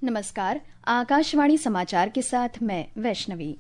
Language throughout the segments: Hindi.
नमस्कार, आकाशवाणी समाचार के साथ मैं वैष्णवी।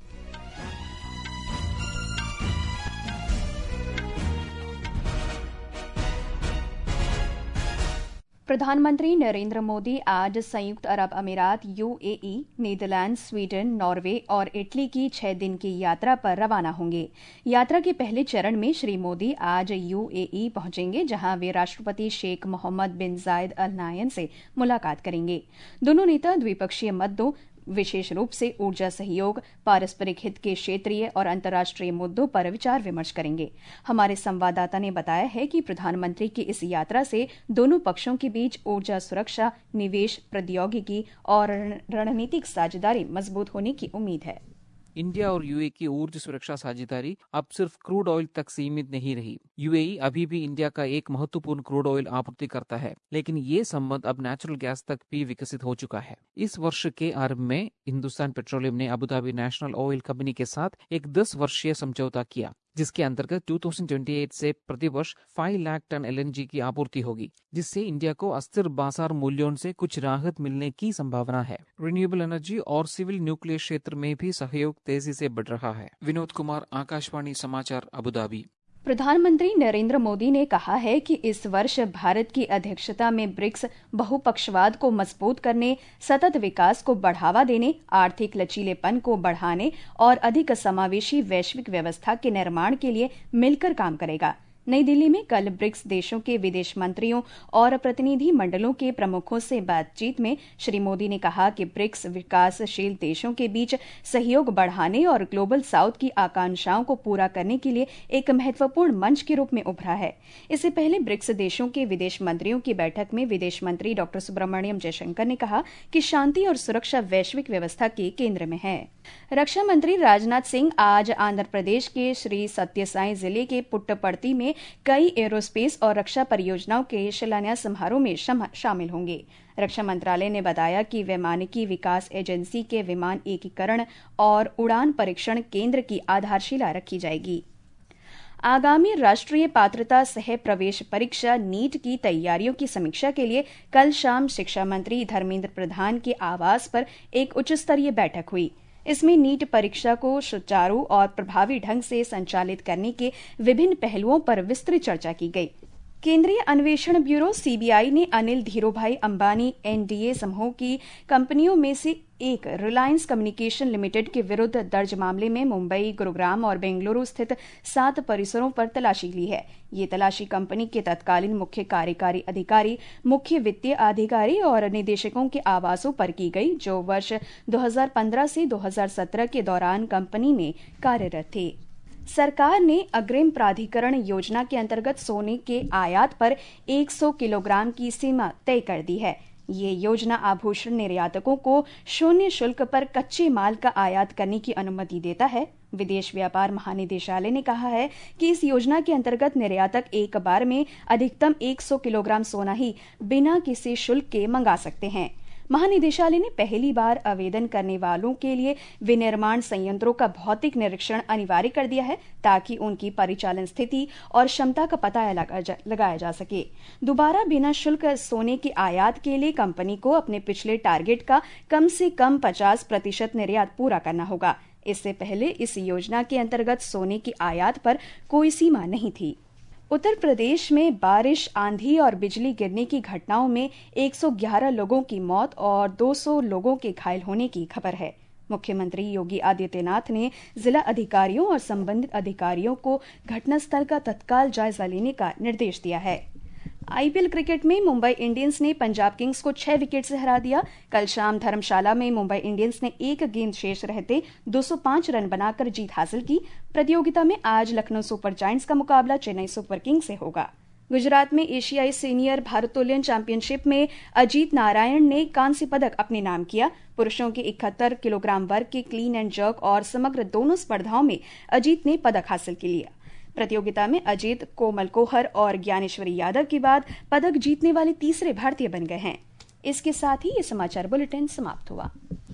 प्रधानमंत्री नरेंद्र मोदी आज संयुक्त अरब अमीरात यूएई, नीदरलैंड, स्वीडन, नॉर्वे और इटली की 6 दिन की यात्रा पर रवाना होंगे। यात्रा के पहले चरण में श्री मोदी आज यूएई पहुंचेंगे, जहां वे राष्ट्रपति शेख मोहम्मद बिन जायद अल नाहयान से मुलाकात करेंगे। दोनों नेता द्विपक्षीय मुद्दों, विशेष रूप से ऊर्जा सहयोग, पारस्परिक हित के क्षेत्रीय और अंतर्राष्ट्रीय मुद्दों पर विचार विमर्श करेंगे। हमारे संवाददाता ने बताया है कि प्रधानमंत्री की इस यात्रा से दोनों पक्षों के बीच ऊर्जा सुरक्षा, निवेश, प्रौद्योगिकी और रणनीतिक साझेदारी मजबूत होने की उम्मीद है। इंडिया और यूएई की ऊर्जा सुरक्षा साझेदारी अब सिर्फ क्रूड ऑयल तक सीमित नहीं रही। यूएई अभी भी इंडिया का एक महत्वपूर्ण क्रूड ऑयल आपूर्ति करता है, लेकिन ये संबंध अब नेचुरल गैस तक भी विकसित हो चुका है। इस वर्ष के आरंभ में हिंदुस्तान पेट्रोलियम ने Abu Dhabi national oil company के साथ एक 10 वर्षीय समझौता किया, जिसके अंतर्गत 2028 से प्रतिवर्ष 5 लाख टन एलएनजी की आपूर्ति होगी, जिससे इंडिया को अस्थिर बाजार मूल्यों से कुछ राहत मिलने की संभावना है। रिन्यूएबल एनर्जी और सिविल न्यूक्लियर क्षेत्र में भी सहयोग तेजी से बढ़ रहा है। विनोद कुमार, आकाशवाणी समाचार, अबू धाबी। प्रधानमंत्री नरेंद्र मोदी ने कहा है कि इस वर्ष भारत की अध्यक्षता में ब्रिक्स बहुपक्षवाद को मजबूत करने, सतत विकास को बढ़ावा देने, आर्थिक लचीलेपन को बढ़ाने और अधिक समावेशी वैश्विक व्यवस्था के निर्माण के लिए मिलकर काम करेगा। नई दिल्ली में कल ब्रिक्स देशों के विदेश मंत्रियों और प्रतिनिधि मंडलों के प्रमुखों से बातचीत में श्री मोदी ने कहा कि ब्रिक्स विकासशील देशों के बीच सहयोग बढ़ाने और ग्लोबल साउथ की आकांक्षाओं को पूरा करने के लिए एक महत्वपूर्ण मंच के रूप में उभरा है। इससे पहले ब्रिक्स देशों के विदेश मंत्रियों की बैठक में विदेश मंत्री डॉ. सुब्रमण्यम जयशंकर ने कहा कि शांति और सुरक्षा वैश्विक व्यवस्था के केंद्र में है। रक्षा मंत्री राजनाथ सिंह आज आंध्र प्रदेश के श्री सत्यसाई जिले के पुट्टपर्ती में कई एरोस्पेस और रक्षा परियोजनाओं के शिलान्यास समारोह में शामिल होंगे। रक्षा मंत्रालय ने बताया कि वैमानिकी विकास एजेंसी के विमान एकीकरण और उड़ान परीक्षण केंद्र की आधारशिला रखी जाएगी। आगामी राष्ट्रीय पात्रता सह प्रवेश परीक्षा नीट की तैयारियों की समीक्षा के लिए कल शाम शिक्षा मंत्री धर्मेंद्र प्रधान के आवास पर एक उच्च स्तरीय बैठक हुई। इसमें नीट परीक्षा को सुचारू और प्रभावी ढंग से संचालित करने के विभिन्न पहलुओं पर विस्तृत चर्चा की गई। केंद्रीय अन्वेषण ब्यूरो सीबीआई ने अनिल धीरूभाई अंबानी एनडीए समूह की कंपनियों में से एक रिलायंस कम्युनिकेशन लिमिटेड के विरुद्ध दर्ज मामले में मुंबई, गुरुग्राम और बेंगलुरु स्थित 7 परिसरों पर तलाशी ली है। ये तलाशी कंपनी के तत्कालीन मुख्य कार्यकारी अधिकारी, मुख्य वित्तीय अधिकारी और निदेशकों के आवासों पर की गई, जो वर्ष 2015 से 2017 के दौरान कंपनी में कार्यरत थे। सरकार ने अग्रिम प्राधिकरण योजना के अंतर्गत सोने के आयात पर 100 किलोग्राम की सीमा तय कर दी है। ये योजना आभूषण निर्यातकों को शून्य शुल्क पर कच्चे माल का आयात करने की अनुमति देता है। विदेश व्यापार महानिदेशालय ने कहा है कि इस योजना के अंतर्गत निर्यातक एक बार में अधिकतम 100 किलोग्राम सोना ही बिना किसी शुल्क के मंगा सकते हैं। महानिदेशालय ने पहली बार आवेदन करने वालों के लिए विनिर्माण संयंत्रों का भौतिक निरीक्षण अनिवार्य कर दिया है, ताकि उनकी परिचालन स्थिति और क्षमता का पता लगाया जा सके। दोबारा बिना शुल्क सोने के आयात के लिए कंपनी को अपने पिछले टारगेट का कम से कम 50% निर्यात पूरा करना होगा। इससे पहले इस योजना के अंतर्गत सोने की आयात पर कोई सीमा नहीं थी। उत्तर प्रदेश में बारिश, आंधी और बिजली गिरने की घटनाओं में 111 लोगों की मौत और 200 लोगों के घायल होने की खबर है। मुख्यमंत्री योगी आदित्यनाथ ने जिला अधिकारियों और संबंधित अधिकारियों को घटनास्थल का तत्काल जायजा लेने का निर्देश दिया है। आईपीएल क्रिकेट में मुंबई इंडियंस ने पंजाब किंग्स को 6 विकेट से हरा दिया। कल शाम धर्मशाला में मुंबई इंडियंस ने एक गेंद शेष रहते 205 रन बनाकर जीत हासिल की। प्रतियोगिता में आज लखनऊ सुपर जायंट्स का मुकाबला चेन्नई सुपर किंग्स से होगा। गुजरात में एशियाई सीनियर भारोत्तोलन चैंपियनशिप में अजीत नारायण ने कांस्य पदक अपने नाम किया। पुरुषों के 71 किलोग्राम वर्ग के क्लीन एंड जर्क और समग्र दोनों स्पर्धाओं में अजीत ने पदक हासिल किया। प्रतियोगिता में अजीत, कोमल कोहर और ज्ञानेश्वरी यादव के बाद पदक जीतने वाले तीसरे भारतीय बन गए हैं। इसके साथ ही ये समाचार बुलेटिन समाप्त हुआ।